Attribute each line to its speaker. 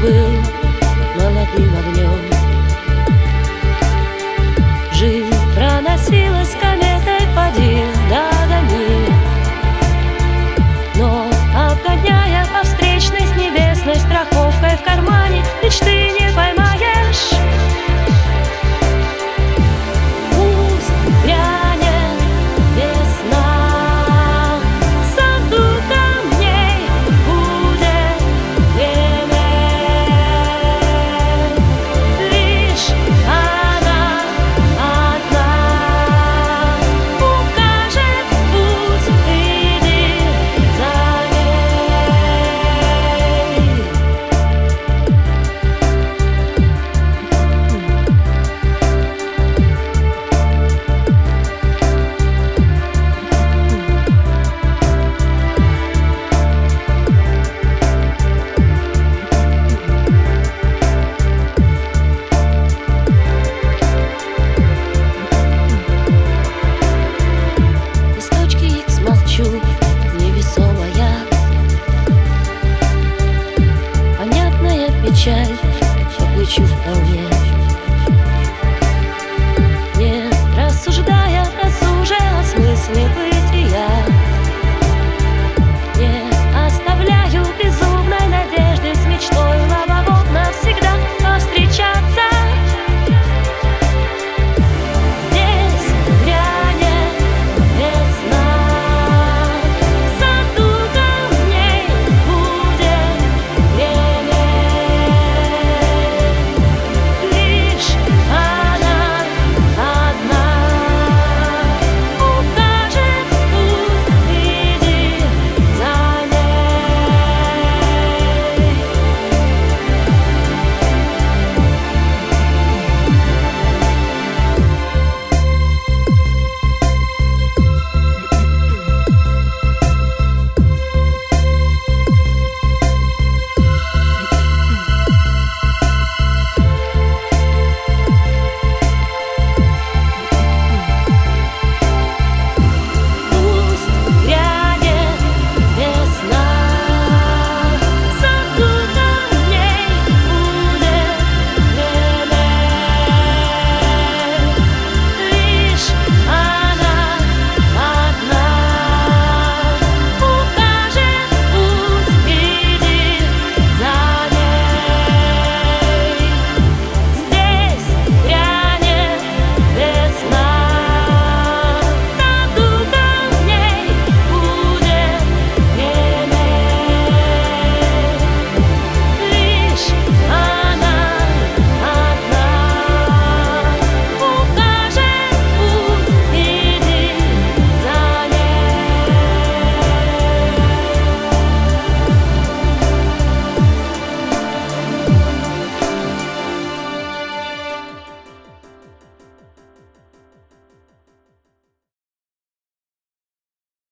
Speaker 1: был молодым огнем. Жизнь проносилась кометой, поди догони, но обгоняя по встречной с небесной страховкой в кармане, мечты не поймаешь. Пусть грянет весна, в саду камней будет время. Лишь она одна укажет путь, иди за невесомая, понятная печаль по плечу вполне.